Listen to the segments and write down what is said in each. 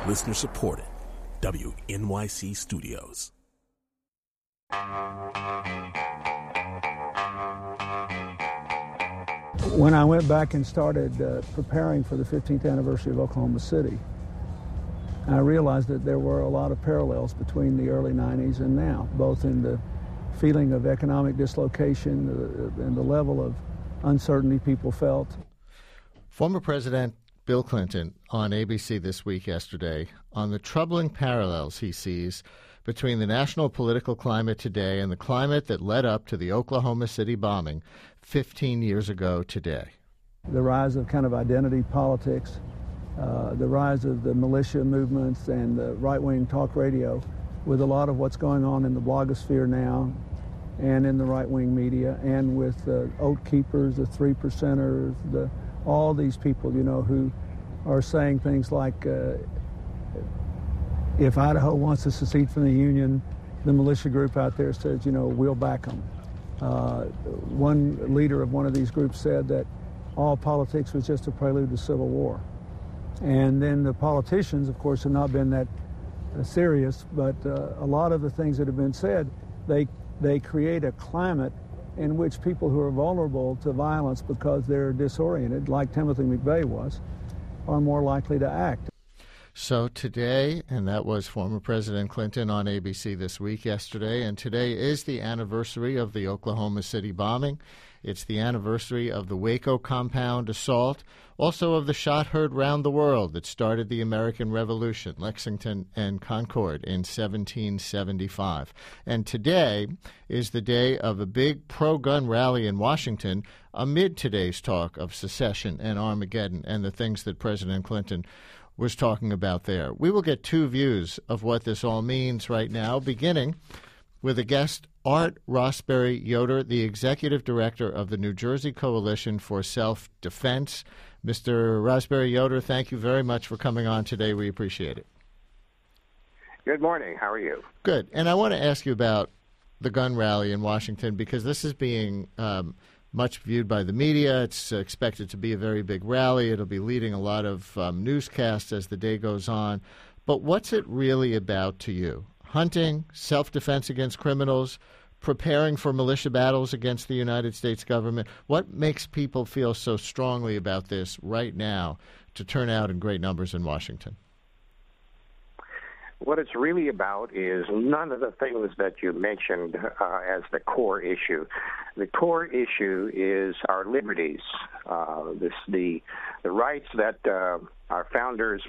Listener supported. WNYC Studios. When I went back and started preparing for the 15th anniversary of Oklahoma City, I realized that there were a lot of parallels between the early 90s and now, both in the feeling of economic dislocation and the level of uncertainty people felt. Former President Bill Clinton on ABC This Week yesterday on the troubling parallels he sees between the national political climate today and the climate that led up to the Oklahoma City bombing 15 years ago today. The rise of kind of identity politics, the rise of the militia movements and the right-wing talk radio, with a lot of what's going on in the blogosphere now and in the right-wing media, and with the Oath Keepers, the Three Percenters, all these people, who are saying things like, if Idaho wants to secede from the Union, the militia group out there says, we'll back them. One leader of one of these groups said that all politics was just a prelude to civil war. And then the politicians, of course, have not been that serious, but a lot of the things that have been said, they create a climate in which people who are vulnerable to violence because they're disoriented, like Timothy McVeigh was, are more likely to act. So today, and that was former President Clinton on ABC This Week yesterday, and today is the anniversary of the Oklahoma City bombing. It's the anniversary of the Waco compound assault, also of the shot heard round the world that started the American Revolution, Lexington and Concord in 1775. And today is the day of a big pro-gun rally in Washington amid today's talk of secession and Armageddon and the things that President Clinton was talking about there. We will get two views of what this all means right now, beginning with a guest, Art Rossberry Yoder, the executive director of the New Jersey Coalition for Self-Defense. Mr. Rossberry Yoder, thank you very much for coming on today. We appreciate it. Good morning. How are you? Good. And I want to ask you about the gun rally in Washington, because this is being much viewed by the media. It's expected to be a very big rally. It'll be leading a lot of newscasts as the day goes on. But what's it really about to you? Hunting, self-defense against criminals, preparing for militia battles against the United States government. What makes people feel so strongly about this right now to turn out in great numbers in Washington? What it's really about is none of the things that you mentioned as the core issue. The core issue is our liberties, the rights that our founders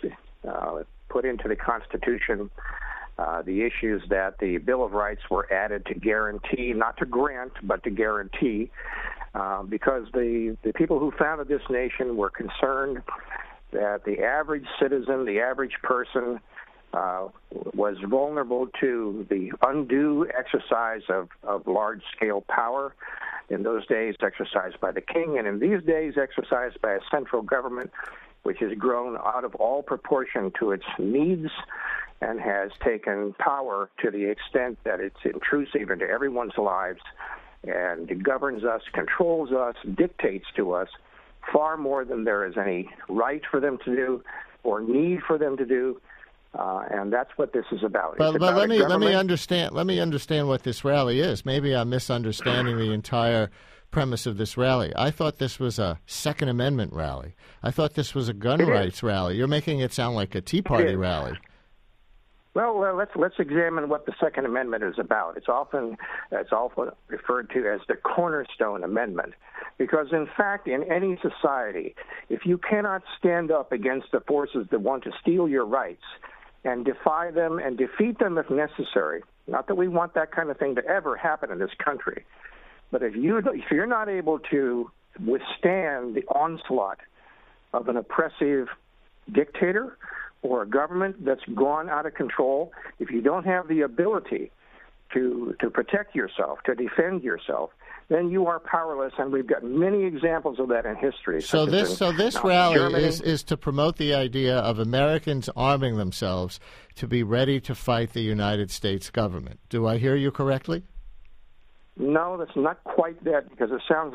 put into the Constitution, the issues that the Bill of Rights were added to guarantee, not to grant, but to guarantee, because the people who founded this nation were concerned that the average citizen, the average person, was vulnerable to the undue exercise of large-scale power, in those days exercised by the king, and in these days exercised by a central government which has grown out of all proportion to its needs and has taken power to the extent that it's intrusive into everyone's lives and governs us, controls us, dictates to us far more than there is any right for them to do or need for them to do. And that's what this is about. But let me understand what this rally is. Maybe I'm misunderstanding the entire premise of this rally. I thought this was a Second Amendment rally. I thought this was a gun rights rally. You're making it sound like a Tea Party rally. Well, let's examine what the Second Amendment is about. It's often referred to as the Cornerstone Amendment, because in fact, in any society, if you cannot stand up against the forces that want to steal your rights and defy them and defeat them if necessary, not that we want that kind of thing to ever happen in this country, but if you're not able to withstand the onslaught of an oppressive dictator or a government that's gone out of control, if you don't have the ability to protect yourself, to defend yourself, then you are powerless, and we've got many examples of that in history. So this rally is to promote the idea of Americans arming themselves to be ready to fight the United States government. Do I hear you correctly? No, that's not quite that, because it sounds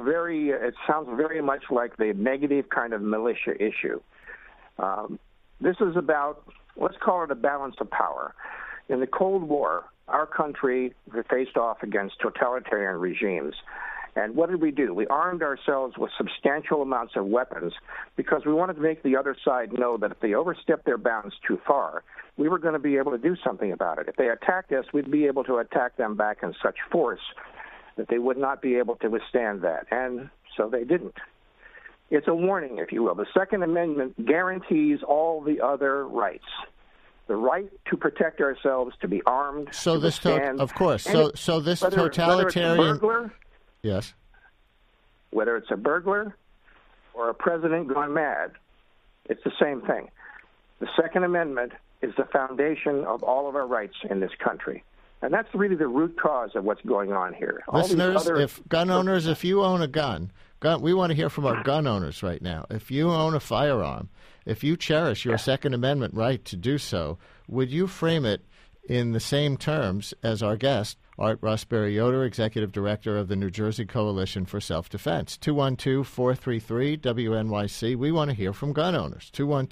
very much like the negative kind of militia issue. This is about let's call it a balance of power. In the Cold War, our country faced off against totalitarian regimes. And what did we do? We armed ourselves with substantial amounts of weapons because we wanted to make the other side know that if they overstepped their bounds too far, we were going to be able to do something about it. If they attacked us, we'd be able to attack them back in such force that they would not be able to withstand that. And so they didn't. It's a warning, if you will. The Second Amendment guarantees all the other rights. The right to protect ourselves, to be armed, so to this withstand. Of course. So this whether totalitarian... it's a burglar, yes. Whether it's a burglar or a president gone mad, it's the same thing. The Second Amendment is the foundation of all of our rights in this country. And that's really the root cause of what's going on here. Listeners, if gun owners, if you own a gun, we want to hear from our gun owners right now. If you own a firearm, if you cherish your Second Amendment right to do so, would you frame it in the same terms as our guest, Art Rossberry Yoder, Executive Director of the New Jersey Coalition for Self-Defense? 212-433-WNYC. We want to hear from gun owners.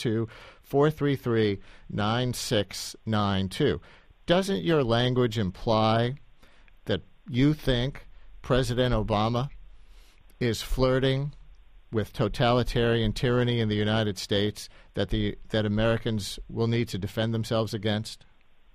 212-433-9692. Doesn't your language imply that you think President Obama is flirting with totalitarian tyranny in the United States that Americans will need to defend themselves against?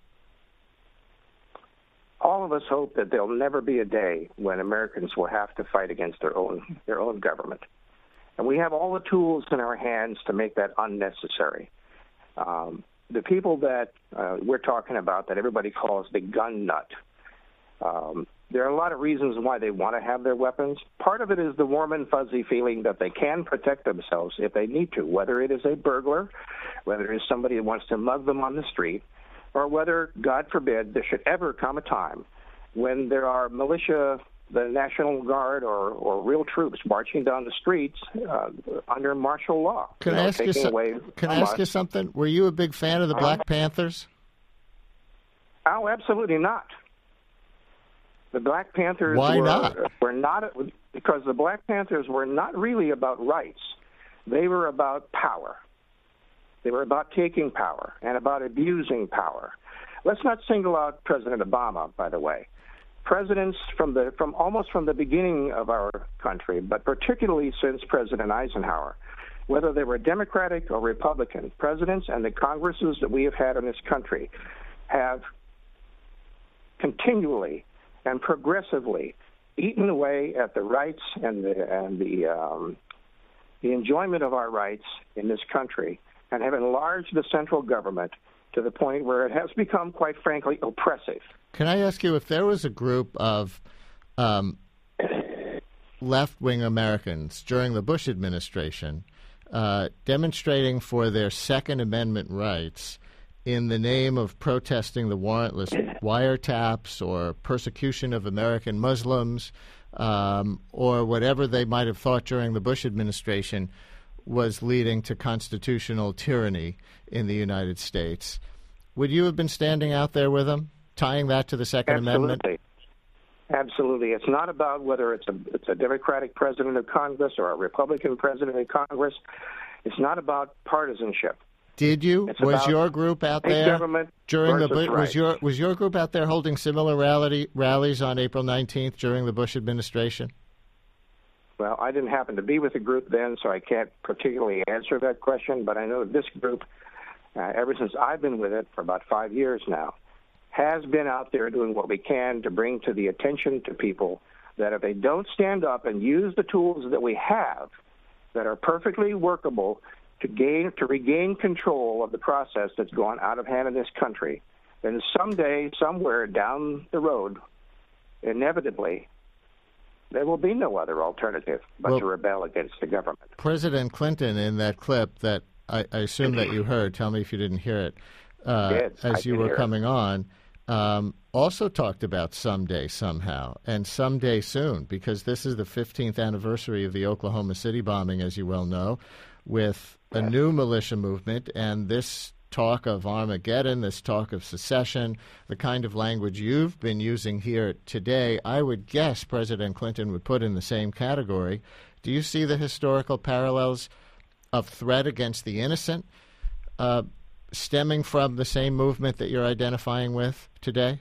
All of us hope that there'll never be a day when Americans will have to fight against their own government. And we have all the tools in our hands to make that unnecessary. The people that we're talking about that everybody calls the gun nut, there are a lot of reasons why they want to have their weapons. Part of it is the warm and fuzzy feeling that they can protect themselves if they need to, whether it is a burglar, whether it is somebody who wants to mug them on the street, or whether, God forbid, there should ever come a time when there are militia, the National Guard, or real troops marching down the streets under martial law. Can I ask you something? Were you a big fan of the Black Panthers? Oh, absolutely not. The Black Panthers were not, because the Black Panthers were not really about rights. They were about power. They were about taking power and about abusing power. Let's not single out President Obama, by the way. Presidents from almost from the beginning of our country, but particularly since President Eisenhower, whether they were Democratic or Republican, presidents and the Congresses that we have had in this country have continually and progressively eaten away at the rights and the enjoyment of our rights in this country, and have enlarged the central government to the point where it has become, quite frankly, oppressive. Can I ask you, if there was a group of left-wing Americans during the Bush administration demonstrating for their Second Amendment rights in the name of protesting the warrantless wiretaps or persecution of American Muslims or whatever they might have thought during the Bush administration was leading to constitutional tyranny in the United States, would you have been standing out there with them, tying that to the Second Amendment? Absolutely. It's not about whether it's a Democratic president of Congress or a Republican president of Congress. It's not about partisanship. Did you? Was your group out there during the Bush? Was your group out there holding similar rallies on April 19th during the Bush administration? Well, I didn't happen to be with the group then, so I can't particularly answer that question, but I know this group, ever since I've been with it for about 5 years now, has been out there doing what we can to bring to the attention to people that if they don't stand up and use the tools that we have that are perfectly workable to regain control of the process that's gone out of hand in this country, then someday, somewhere down the road, inevitably, there will be no other alternative but to rebel against the government. President Clinton, in that clip that I assume that you heard, tell me if you didn't hear it, as you were coming on, also talked about someday, somehow, and someday soon, because this is the 15th anniversary of the Oklahoma City bombing, as you well know, with a new militia movement, and this talk of Armageddon, this talk of secession, the kind of language you've been using here today, I would guess President Clinton would put in the same category. Do you see the historical parallels of threat against the innocent stemming from the same movement that you're identifying with today?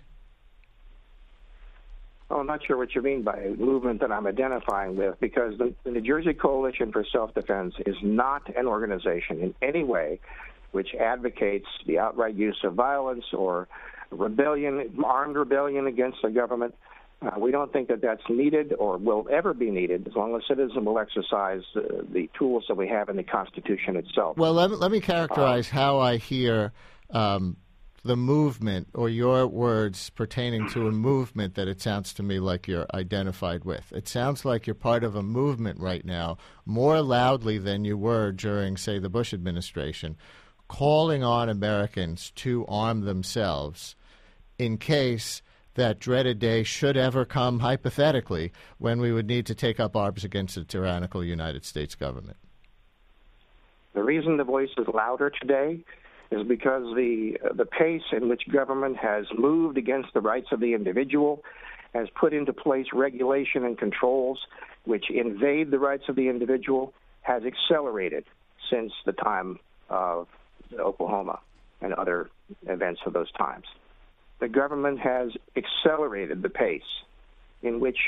Oh, I'm not sure what you mean by movement that I'm identifying with, because the New Jersey Coalition for Self-Defense is not an organization in any way which advocates the outright use of violence or rebellion, armed rebellion against the government. We don't think that that's needed or will ever be needed as long as citizens will exercise the tools that we have in the Constitution itself. Well, let me characterize how I hear the movement, or your words pertaining to a movement that it sounds to me like you're identified with. It sounds like you're part of a movement right now, more loudly than you were during, say, the Bush administration, calling on Americans to arm themselves in case that dreaded day should ever come, hypothetically, when we would need to take up arms against the tyrannical United States government. The reason the voice is louder today is because the pace in which government has moved against the rights of the individual, has put into place regulation and controls which invade the rights of the individual, has accelerated since the time of Oklahoma and other events of those times. The government has accelerated the pace in which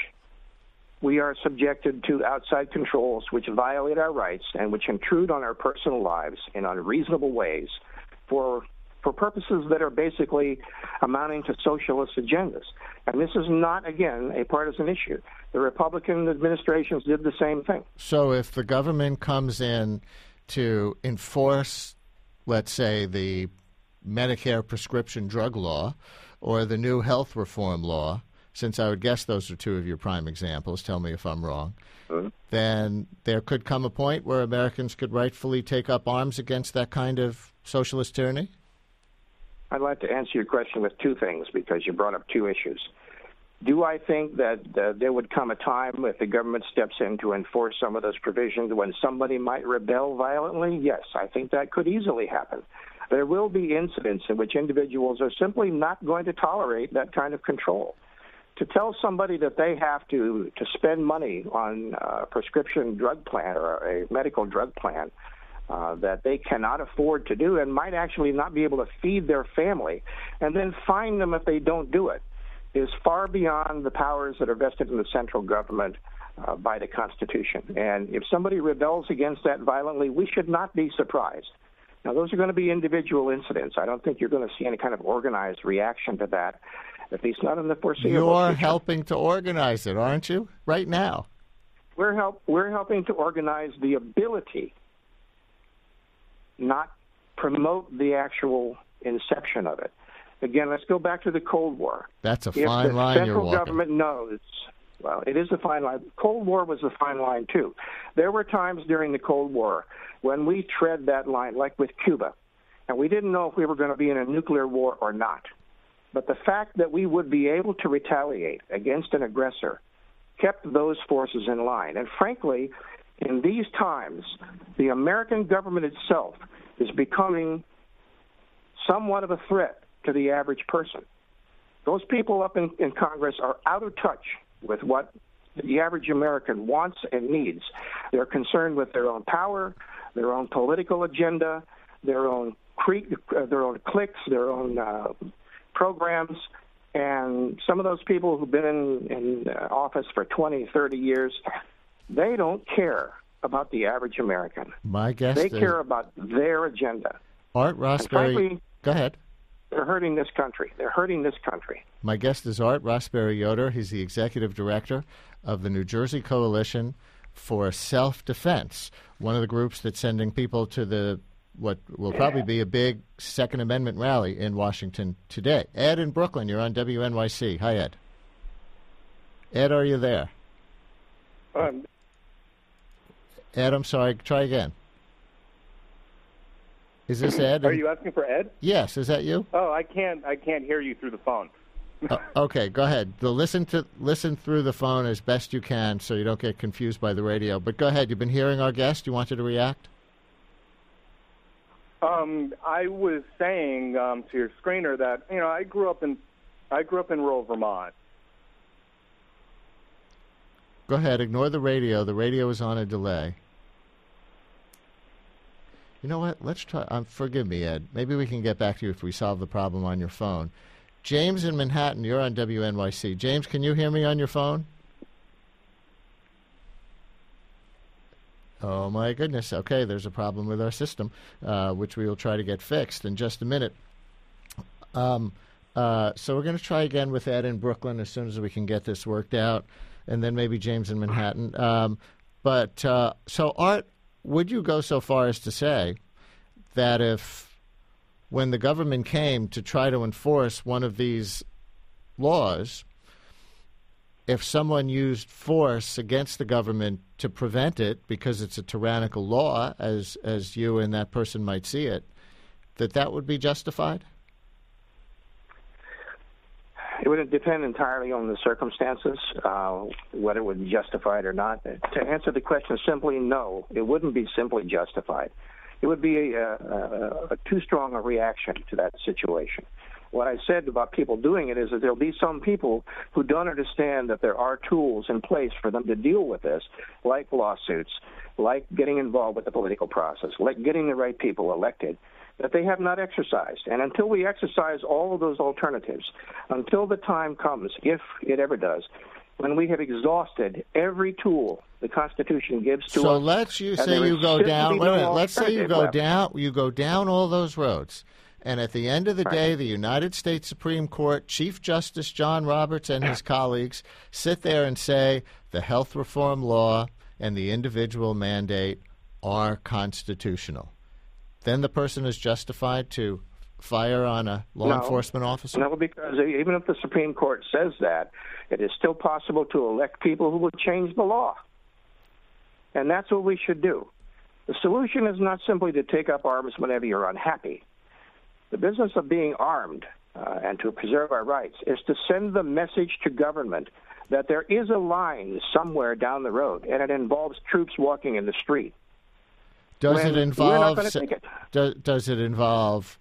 we are subjected to outside controls which violate our rights and which intrude on our personal lives in unreasonable ways for purposes that are basically amounting to socialist agendas. And this is not, again, a partisan issue. The Republican administrations did the same thing. So if the government comes in to enforce, let's say, the Medicare prescription drug law or the new health reform law, since I would guess those are two of your prime examples, tell me if I'm wrong, then there could come a point where Americans could rightfully take up arms against that kind of socialist tyranny? I'd like to answer your question with two things, because you brought up two issues. Do I think that there would come a time if the government steps in to enforce some of those provisions when somebody might rebel violently? Yes, I think that could easily happen. There will be incidents in which individuals are simply not going to tolerate that kind of control. To tell somebody that they have to spend money on a prescription drug plan or a medical drug plan that they cannot afford to do and might actually not be able to feed their family, and then fine them if they don't do it, is far beyond the powers that are vested in the central government by the Constitution. And if somebody rebels against that violently, we should not be surprised. Now, those are going to be individual incidents. I don't think you're going to see any kind of organized reaction to that, at least not in the foreseeable future. You're helping to organize it, aren't you, right now? We're helping to organize the ability, not promote the actual inception of it. Again, let's go back to the Cold War. That's a fine line you're walking. If the central government knows, well, it is a fine line. Cold War was a fine line, too. There were times during the Cold War when we tread that line, like with Cuba, and we didn't know if we were going to be in a nuclear war or not. But the fact that we would be able to retaliate against an aggressor kept those forces in line. And frankly, in these times, the American government itself is becoming somewhat of a threat to the average person. Those people up in Congress are out of touch with what the average American wants and needs. They're concerned with their own power, their own political agenda, their own cliques, their own programs. And some of those people who've been in office for 20, 30 years, they don't care about the average American. My guess they care about their agenda. Art Rossberry, frankly, go ahead. They're hurting this country. They're hurting this country. My guest is Art Rossberry Yoder. He's the executive director of the New Jersey Coalition for Self-Defense, one of the groups that's sending people to what will probably be a big Second Amendment rally in Washington today. Ed in Brooklyn, you're on WNYC. Hi, Ed. Ed, are you there? Ed, I'm sorry. Try again. Is this Ed? Are you asking for Ed? Yes. Is that you? Oh, I can't hear you through the phone. Okay, go ahead. Listen through the phone as best you can so you don't get confused by the radio. But go ahead. You've been hearing our guest. You wanted to react? I was saying to your screener that I grew up in rural Vermont. Go ahead. Ignore the radio. The radio is on a delay. You know what? Let's try. Forgive me, Ed. Maybe we can get back to you if we solve the problem on your phone. James in Manhattan, you're on WNYC. James, can you hear me on your phone? Oh, my goodness. Okay, there's a problem with our system, which we will try to get fixed in just a minute. So we're going to try again with Ed in Brooklyn as soon as we can get this worked out, and then maybe James in Manhattan. So, Art, would you go so far as to say that when the government came to try to enforce one of these laws, if someone used force against the government to prevent it because it's a tyrannical law, as you and that person might see it, that would be justified? It would depend entirely on the circumstances, whether it would be justified or not. To answer the question simply, no, it wouldn't be simply justified. It would be a too strong a reaction to that situation. What I said about people doing it is that there'll be some people who don't understand that there are tools in place for them to deal with this, like lawsuits, like getting involved with the political process, like getting the right people elected, that they have not exercised. And until we exercise all of those alternatives, until the time comes, if it ever does, when we have exhausted every tool the Constitution gives to us. So let's say you go down. Wait a minute. Let's say you go down. You go down all those roads, and at the end of the day, the United States Supreme Court Chief Justice John Roberts and his colleagues sit there and say the health reform law and the individual mandate are constitutional. Then the person is justified to fire on a law enforcement officer? No, because even if the Supreme Court says that, it is still possible to elect people who will change the law. And that's what we should do. The solution is not simply to take up arms whenever you're unhappy. The business of being armed and to preserve our rights is to send the message to government that there is a line somewhere down the road, and it involves troops walking in the street. Does it involve? We're not going to take it. Does it involve?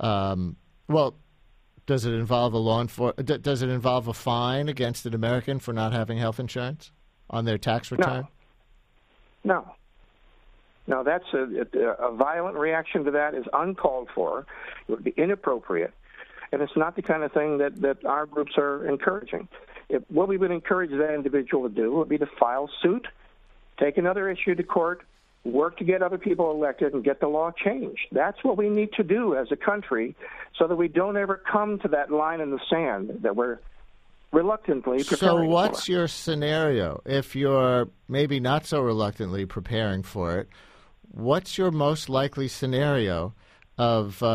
Does it involve Does it involve a fine against an American for not having health insurance on their tax return? No. That's a violent reaction to that is uncalled for. It would be inappropriate, and it's not the kind of thing that our groups are encouraging. What we would encourage that individual to do would be to file suit, take another issue to court, work to get other people elected, and get the law changed. That's what we need to do as a country so that we don't ever come to that line in the sand that we're reluctantly preparing for. So what's your scenario? If you're maybe not so reluctantly preparing for it, what's your most likely scenario of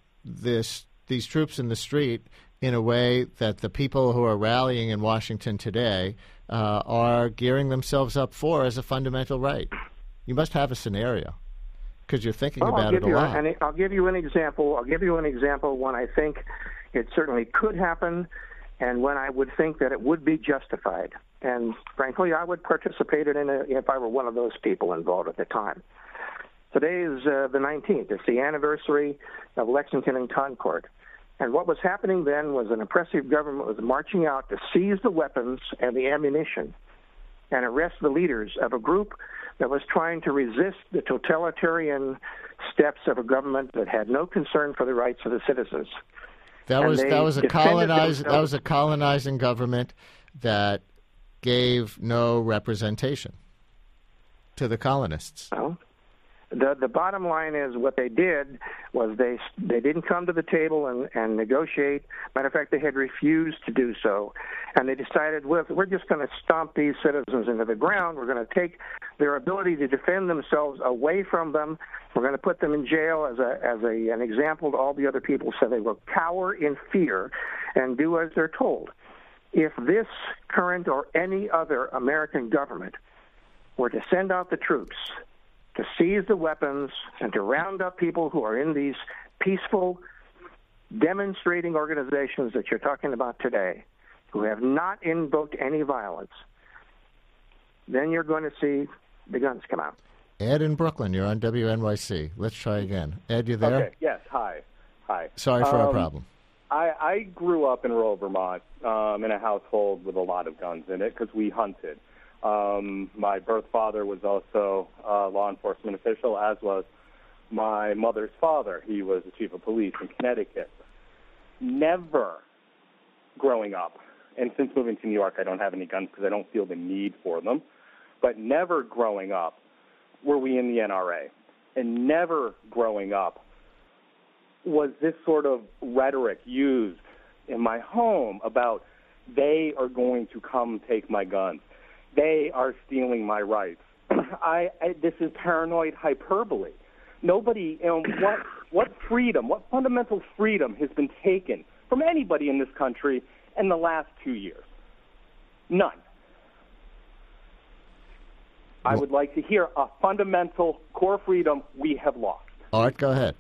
these troops in the street in a way that the people who are rallying in Washington today are gearing themselves up for as a fundamental right? You must have a scenario because you're thinking about it a lot. And I'll give you an example. When I think it certainly could happen and when I would think that it would be justified. And frankly, I would participate in it if I were one of those people involved at the time. Today is the 19th. It's the anniversary of Lexington and Concord. And what was happening then was an oppressive government was marching out to seize the weapons and the ammunition and arrest the leaders of a group that was trying to resist the totalitarian steps of a government that had no concern for the rights of the citizens. That was a colonizing government that gave no representation to the colonists. Well, the bottom line is what they did was they didn't come to the table and negotiate. Matter of fact, they had refused to do so. And they decided, well, we're just going to stomp these citizens into the ground. We're going to take their ability to defend themselves away from them. We're going to put them in jail as an example to all the other people so they will cower in fear and do as they're told. If this current or any other American government were to send out the troops to seize the weapons and to round up people who are in these peaceful demonstrating organizations that you're talking about today, who have not invoked any violence, then you're going to see the guns come out. Ed in Brooklyn, you're on WNYC. Let's try again. Ed, you there? Okay, yes, hi. Sorry for our problem. I grew up in rural Vermont in a household with a lot of guns in it because we hunted. My birth father was also a law enforcement official, as was my mother's father. He was the chief of police in Connecticut. Never growing up, and since moving to New York, I don't have any guns because I don't feel the need for them, but never growing up were we in the NRA. And never growing up was this sort of rhetoric used in my home about they are going to come take my guns. They are stealing my rights. This is paranoid hyperbole. Nobody, what freedom, what fundamental freedom has been taken from anybody in this country in the last 2 years? None. I would like to hear a fundamental core freedom we have lost. Art, go ahead.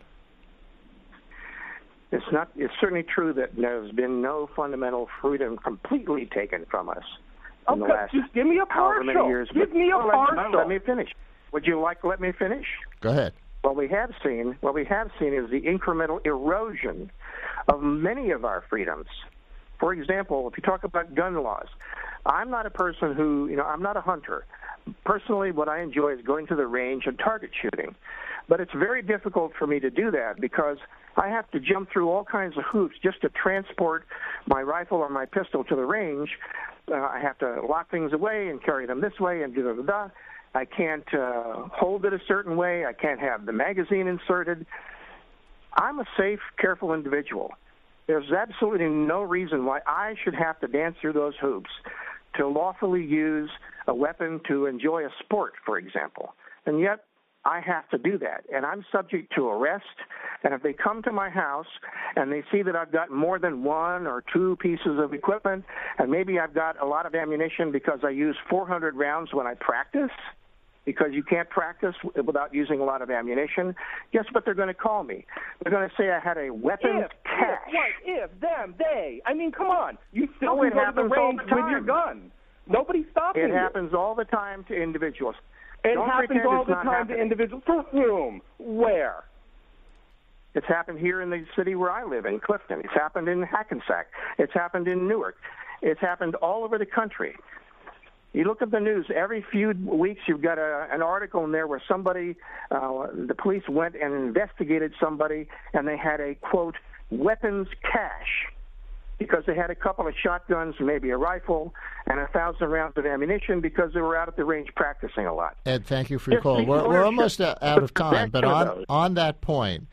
It's certainly true that there's been no fundamental freedom completely taken from us in the last just give me a partial. Many years. Give me a partial. Let me finish. Would you like to let me finish? Go ahead. What we have seen is the incremental erosion of many of our freedoms. For example, if you talk about gun laws, I'm not a person who, I'm not a hunter. Personally, what I enjoy is going to the range and target shooting. But it's very difficult for me to do that because I have to jump through all kinds of hoops just to transport my rifle or my pistol to the range. I have to lock things away and carry them this way and da-da-da-da. I can't hold it a certain way. I can't have the magazine inserted. I'm a safe, careful individual. There's absolutely no reason why I should have to dance through those hoops to lawfully use a weapon to enjoy a sport, for example. And yet I have to do that, and I'm subject to arrest. And if they come to my house and they see that I've got more than one or two pieces of equipment, and maybe I've got a lot of ammunition because I use 400 rounds when I practice, because you can't practice without using a lot of ammunition, guess what they're going to call me? They're going to say I had a weapons cache. They. I mean, come on. You still can go to the range with your gun. Nobody's stopping you. It happens all the time to individuals. It happens all the time to individuals. To whom? Where? It's happened here in the city where I live, in Clifton. It's happened in Hackensack. It's happened in Newark. It's happened all over the country. You look at the news, every few weeks you've got an article in there where somebody, the police went and investigated somebody, and they had a, quote, weapons cache, because they had a couple of shotguns, maybe a rifle, and 1,000 rounds of ammunition because they were out at the range practicing a lot. Ed, thank you for your call. We're almost out of time, but on that point,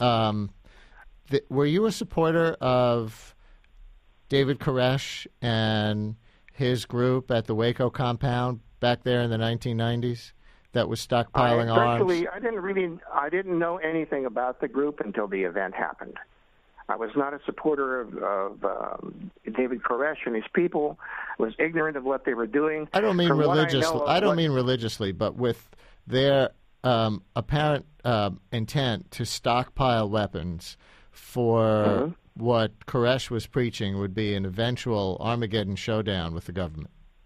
were you a supporter of David Koresh and his group at the Waco compound back there in the 1990s that was stockpiling arms? I didn't know anything about the group until the event happened. I was not a supporter of David Koresh and his people. I was ignorant of what they were doing. I don't mean religiously. I don't mean religiously, but with their apparent intent to stockpile weapons for what Koresh was preaching would be an eventual Armageddon showdown with the government.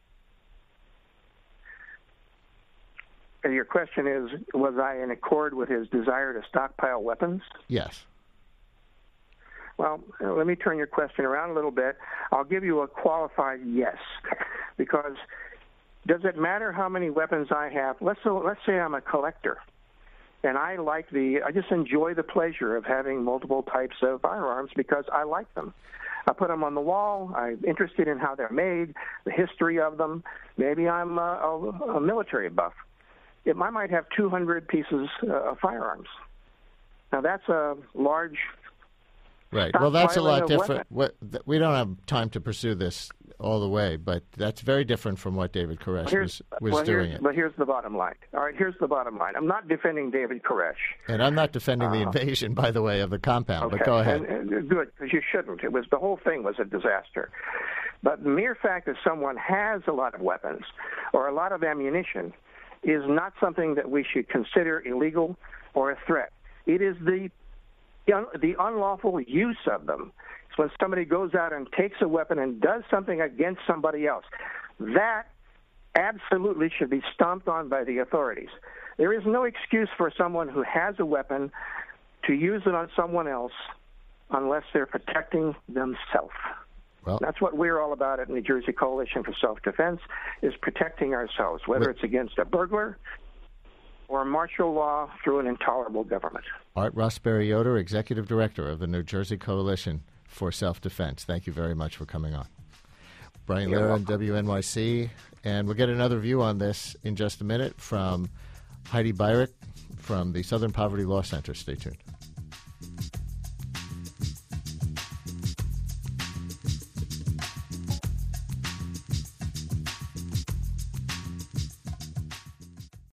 Your question is, was I in accord with his desire to stockpile weapons? Yes. Well, let me turn your question around a little bit. I'll give you a qualified yes, because does it matter how many weapons I have? Let's say I'm a collector, and I just enjoy the pleasure of having multiple types of firearms because I like them. I put them on the wall. I'm interested in how they're made, the history of them. Maybe I'm a military buff. I might have 200 pieces of firearms. Now, that's a large... Right. Well, that's a lot different. We don't have time to pursue this all the way, but that's very different from what David Koresh was doing. But here's the bottom line. All right, here's the bottom line. I'm not defending David Koresh. And I'm not defending the invasion, by the way, of the compound, okay. But go ahead. And good, because you shouldn't. The whole thing was a disaster. But the mere fact that someone has a lot of weapons or a lot of ammunition is not something that we should consider illegal or a threat. It is the unlawful use of them. It's when somebody goes out and takes a weapon and does something against somebody else. That absolutely should be stomped on by the authorities. There is no excuse for someone who has a weapon to use it on someone else unless they're protecting themselves. Well, that's what we're all about at New Jersey Coalition for Self-Defense, is protecting ourselves, whether it's against a burglar, or martial law through an intolerable government. Art Rossberry-Yoder, Executive Director of the New Jersey Coalition for Self-Defense. Thank you very much for coming on. Brian Lehrer, WNYC. And we'll get another view on this in just a minute from Heidi Beirich from the Southern Poverty Law Center. Stay tuned.